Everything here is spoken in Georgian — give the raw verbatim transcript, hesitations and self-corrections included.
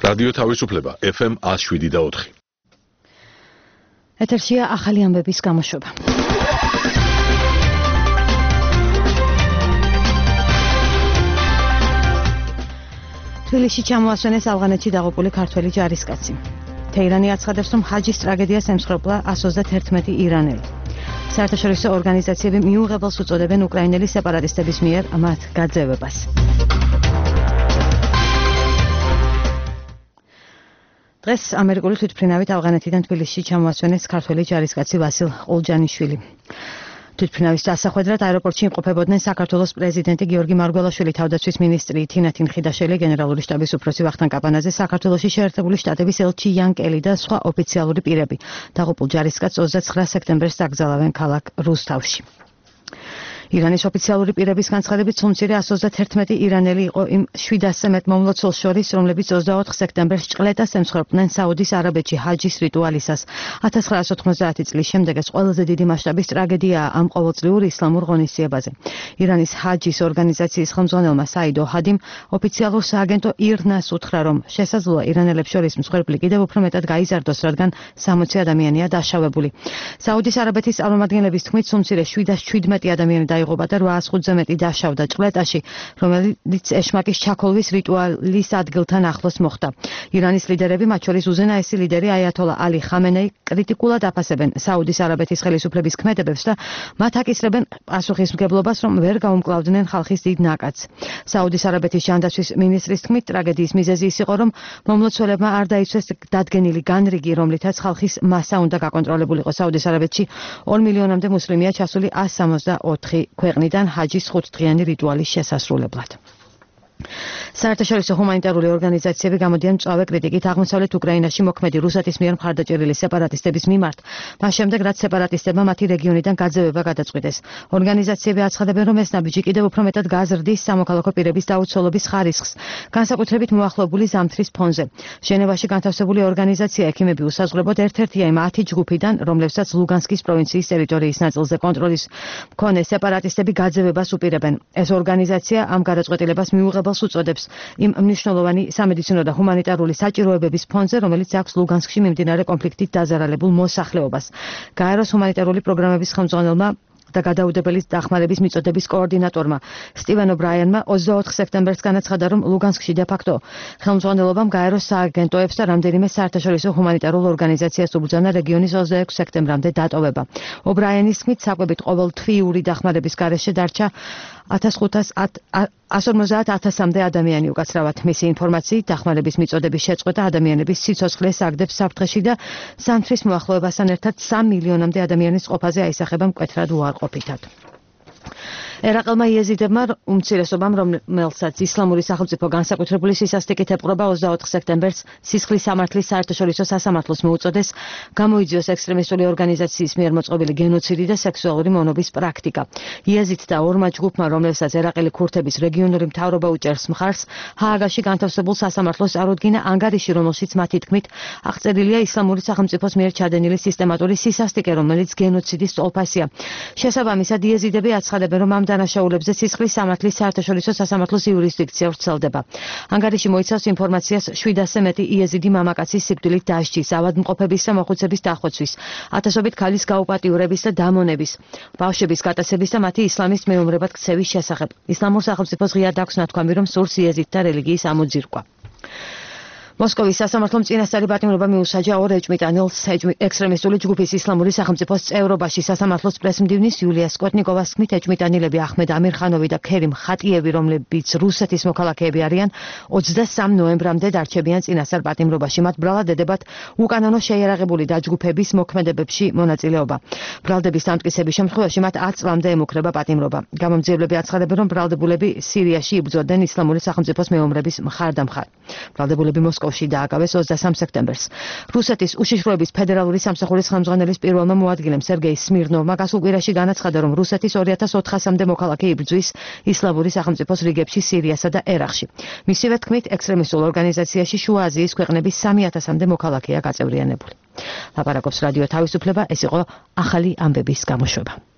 რადიო თავისუფლება F M one oh seven და four. ეთერშია ახალი ამბების გამოშვება. თბილისში ჩამოასვენეს ავღანეთში დაღუპული ქართველი ჯარისკაცი. თეირანი აცხადებს, რომ ჰაჯის ტრაგედიას ემსხვერპლა one hundred thirteen ირანელი. საერთაშორისო ორგანიზაციები მიუღებელს უწოდებენ უკრაინელი სეპარატისტების მიერ მათ გაძევებას. დღეს ამერიკული თვითმფრინავით ავღანეთიდან თბილისში ჩამოასვენეს ქართველი ჯარისკაცი ვასილ ყოლჯანიშვილი. თვითმფრინავის დასახვედრად აეროპორტში იმყოფებოდნენ საქართველოს პრეზიდენტი გიორგი მარგველაშვილი, თავდაცვის მინისტრი თინათინ ხიდაშელი, გენერალური შტაბის უფროსი ვახტანგ კაპანაძე, საქართველოში შეერთებული შტატების ელჩი იან კელი და სხვა ოფიციალური პირები. დაღუპულ ჯარისკაცს29 სექტემბერს დაკრძალავენ ქალაქ რუსთავში. ირანის ოფიციალური პირების განცხადებით, სულ მცირე one hundred thirteen ირანელი იყო იმ seven hundred მომლოცველს შორის, რომლებიც twenty-four სექტემბერს ჭყლეტას ემსხვერპლნენ საუდის არაბეთში ჰაჯის რიტუალისას. nineteen ninety წლის შემდეგ ეს ყველაზე დიდი მასშტაბის ტრაგედიაა ამ ყოველწლიურ ისლამურ ღონისძიებაზე. ირანის ჰაჯის ორგანიზაციის ხელმძღვანელმა საიდ ოჰადიმ ოფიციალურ სააგენტო ირნას უთხრა, რომ შესაძლოა ირანელებს შორის მსხვერპლი კიდევ უფრო მეტად გაიზარდოს, რადგან sixty ადამიანია დაშავებული. საუდის არაბეთის წარმომადგენლების თქმით, სულ მცირე seven hundred seventeen ადამიანი დაიღუპა და eight hundred five მეტი დაშავდა ჭყლეტაში, რომელიც ეშმაკის ჩაქოლვის რიტუალის ადგილთან ახლოს მოხდა. ირანის ლიდერები, მათ შორის უზენაესი ლიდერი აიათოლა ალი ხამენეი, კრიტიკულად აფასებენ საუდის არაბეთის ხელისუფლების ქმედებებს და მათ აკისრებენ პასუხისმგებლობას, რომ ვერ გაუმკლავდნენ ხალხის დიდ ნაკადს. საუდის არაბეთის ჯანდაცვის მინისტრის თქმით, ტრაგედიის მიზეზი ის იყო, რომ მომლოცველებმა არ დაიცვეს დადგენილი განრიგი, რომლითაც ხალხის მასა უნდა გაკონტროლებულიყო. საუდის არაბეთში two მილიონამდე მუსლიმია ჩასული one hundred sixty-four ქვეყნიდან ჰაჯის ხუთდღიანი რიტუალის შესასრულებლად. საერთაშორისო ჰუმანიტარული ორგანიზაციები გამოდიან მწვავე კრიტიკით აღმოსავლეთ უკრაინაში მოქმედი რუსეთის მიერ მხარდაჭერილი სეპარატისტების მიმართ, მას შემდეგ რაც სეპარატისტებმა მათი რეგიონიდან გაძევება გადაწყვიტეს. ორგანიზაციები აცხადებენ, რომ ეს ნაბიჯი კიდევ უფრო მეტად გაზრდის სამოქალაქო პირების დაუცველობის ხარისხს, განსაკუთრებით მოახლოებული ზამთრის ფონზე. ჟენევაში განთავსებული ორგანიზაცია ექიმები უსაზღვრებოდ ერთ-ერთია იმ ათი ჯგუფიდან, რომლებსაც ლუგანსკის პროვინციის ტერიტორიის ნაწილზე კონტროლის მქონე სეპარატისტები გაძევებას უპირებენ. ეს ორგანიზაცია ამ გადაწყვეტილებას მიუღებელს უწოდებს იმ მნიშვნელოვანი სამედიცინო და ჰუმანიტარული საჭიროებების ფონდზე, რომელიც აქვს ლუგანსკში მიმდინარე კონფლიქტით დაზარალებულ მოსახლეობას. გაეროს ჰუმანიტარული პროგრამების ხელმძღვანელმა და გადაუდებელი დახმარების მიწოდების კოორდინატორმა სტივენ ობრაიანმა twenty-four სექტემბერს განაცხადა, რომ ლუგანსკში დე-ფაქტო ხელმძღვანელობამ გაეროს სააგენტოებს და რამდენიმე საერთაშორისო ჰუმანიტარულ ორგანიზაციას უბრძანა რეგიონის twenty-six სექტემბრამდე დატოვება. ობრაიანის თქმით, საკვებით ყოველთვიური დახმარების გარეშე დარჩა one hundred fifty thousand-მდე ადამიანი უკაცრავად. მისი ინფორმაციით, დახმარების მიწოდების შეწყვეტა ადამიანების სიცოცხლეს აგდებს საფრთხეში და ზამთრის მოახლოებასთან ერთად three მილიონამდე ადამიანის ყოფაზე აისახება მკვეთრად უარყოფითად. ერაყელმა იეზიდებმა უმცირესობამ, რომელსაც ისლამური სახელმწიფო განსაკუთრებული სისასტიკით ეპყრობა twenty-four სექტემბერს სისხლის სამართლის საერთაშორისო სასამართლოს მოუწოდეს გამოიძიოს ექსტრემისტული ორგანიზაციის მიერ მოწყობილი გენოციდი და სექსუალური მონობის პრაქტიკა. იეზიდთა ორმა ჯგუფმა, რომლებსაც ერაყელი ქურთების რეგიონული მთავრობა უჭერს მხარს, ჰააგაში განთავსებულ სასამართლოს წარუდგინა ანგარიში, რომელშიც მათი თქმით აღწერილია ისლამური სახელმწიფოს მიერ ჩადენილი სისტემატური სისასტიკე, რომელიც გენოციდის სტოლფასია. შესაბამისად, იეზიდები აცხადებენ, რომ ამ დანაშაულებზე სისხლის სამართლის საერთაშორისო სასამართლოს იურისდიქცია ვრცელდება. ანგარიში მოიცავს ინფორმაციას seven hundred მეტი იეზიდი მამაკაცის სიკვდილით დასჯის, ავადმყოფების და მოხუცების დახოცვის, ათასობით ქალის გაუპატიურების და დამონების, ბავშვების გატაცების და მათი ისლამის მეომრებად ქცევის შესახებ. ისლამურ სახელმწიფოს ღიად აქვს ნათქვამი, რომ სურს იეზიდთა რელიგიის ამოძირკვა. მოსკოვის სასამართლომ წინასწარი პატიმრობა მიუსაჯა ორ ეჭვმიტანილს ექსტრემისტული ჯგუფის ისლამური სახელმწიფოს წევრობაში. სასამართლოს პრესმდივნის იულია სკოტნიკოვას თქმით, ეჭვმიტანილები აჰმედ ამირხანოვი და ქერიმ ხატიევი, რომლებიც რუსეთის მოქალაქეები არიან, twenty-three ნოემბრამდე დარჩებიან წინასწარ პატიმრობაში. მათ ბრალად ედებათ უკანონო შეიარაღებული დაჯგუფების მოქმედებებში მონაწილეობა. ბრალდების დამტკიცების შემთხვევაში მათ ten წლამდე ემუქრება პატიმრობა. გამომძიებლები აცხადებენ, რომ ბრალდებულები სირიაში იბრძოდნენ ისლამური სახელმწიფოს მეომრების მხარდამხარ. ბრალდებულები მოსკოვში დააკავეს twenty-three სექტემბერს. რუსეთის უშიშროების ფედერალური სამსახურის ხელმძღვანელის პირველმა მოადგილემ სერგეი სმირნოვმა გასულ კვირაში განაცხადა, რომ რუსეთის two thousand four hundred-მდე მოქალაქე იბრძვის ისლამური სახელმწიფოს რიგებში სირიასა და ერაყში. მისივე თქმით, ექსტრემისტულ ორგანიზაციაში შუა აზიის ქვეყნების three thousand-მდე მოქალაქეა გაწევრიანებული. ლაპარაკობს რადიო თავისუფლება, ეს იყო ახალი ამბების გამოშვება.